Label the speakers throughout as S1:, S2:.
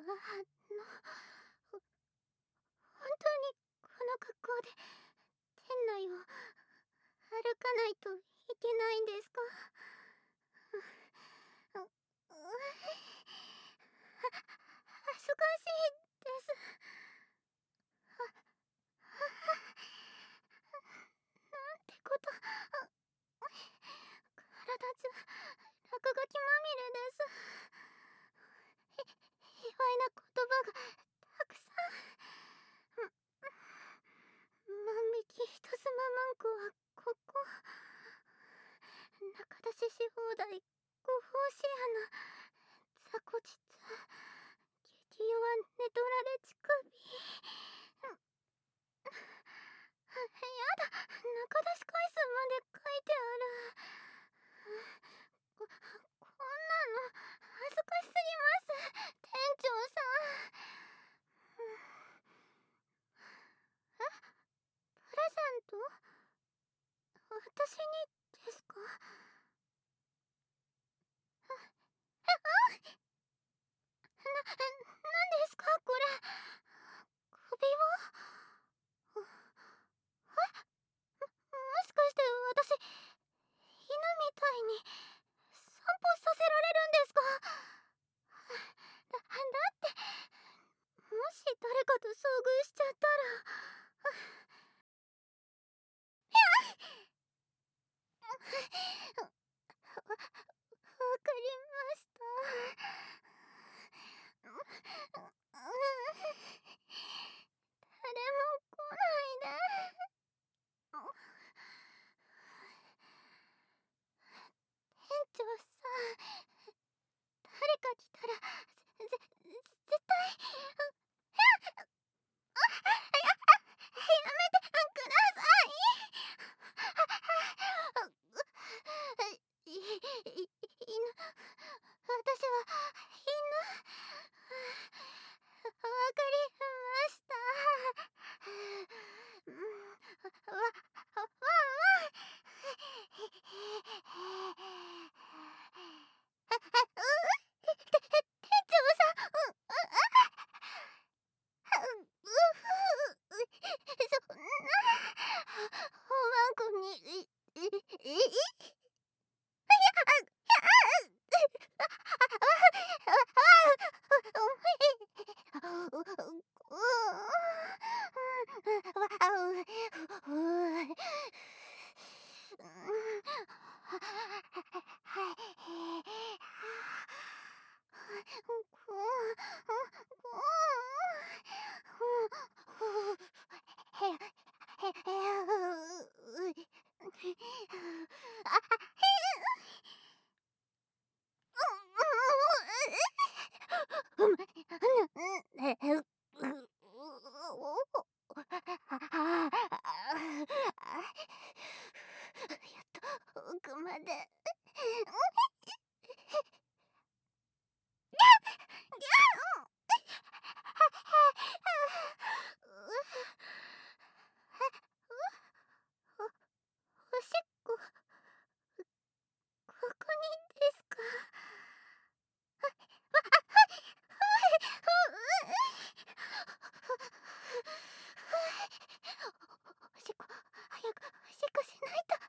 S1: ほ本当にこの格好で店内を歩かないといけないんですか？恥ずかしいです。なんてこと。体中落書きまみれです。卑猥な言葉がたくさん。万引き人妻マンコはここ。中出しし放題、ご奉仕穴、雑魚実、激弱寝取られ乳首。やだ、中出し回数まで書いてある。こんなの恥ずかしすぎます、店長さん。プレゼント？私にですか？なんですかこれ。首輪？もしかして私、犬みたいに散歩させられるんですか？だって、もし誰かと遭遇しちゃったら。わかりました。誰も来ないで。店長さん、誰か来たら絶対。やめてください。犬、私は犬。わかりました。わ、ワンワン。店長さん、そんな、ワンコに、やっと奥まで。おしっこ、ここにですか？おしっこ、早くおしっこしないと。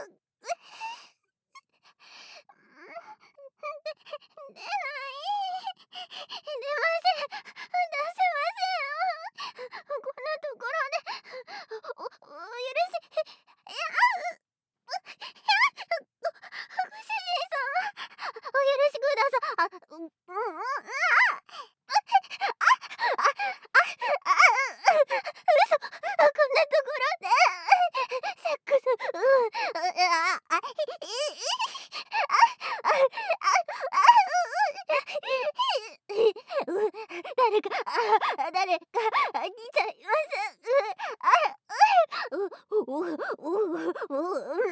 S1: 出ない。出ません。出せません。こんなところで。お許し。ご主人様、お許しください。嘘、こんなところで。セックス、誰か、来ちゃいます。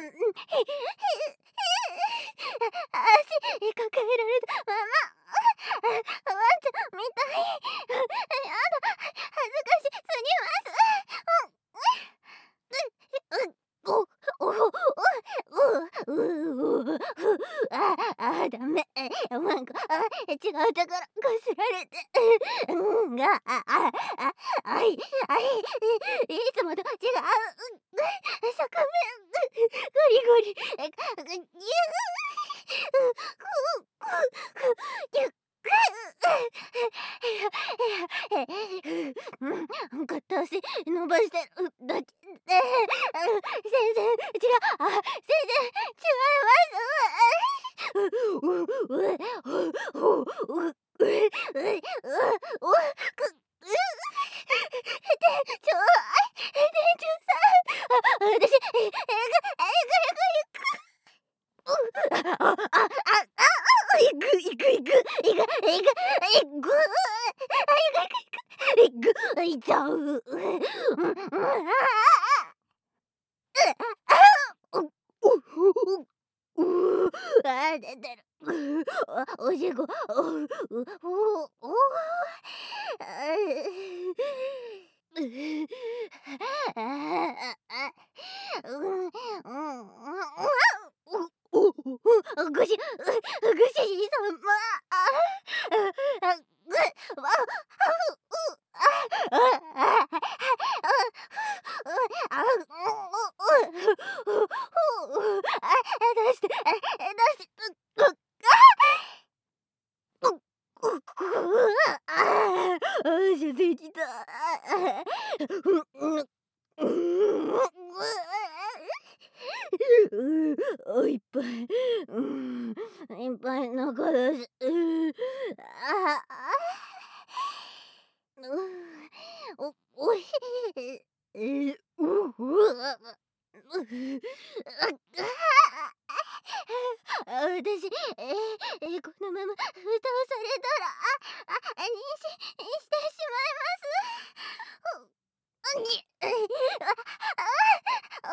S1: 足抱えられたまま。 ダメ。なんか、違うところこすられて、いつもと違う、側面、ゴリゴリ、片足伸ばしてるだけで、全然違う、全然違います出てる。おしっこ、ごし、ごしさま。出して、出てきた。いっぱい、いっぱい中だし、おいしい。私、このまま蓋をされたら、妊娠してしまいます。マ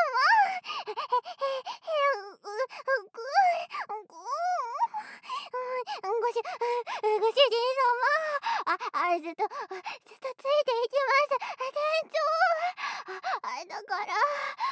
S1: ご主人様、ずっとついていきます。店長、だから、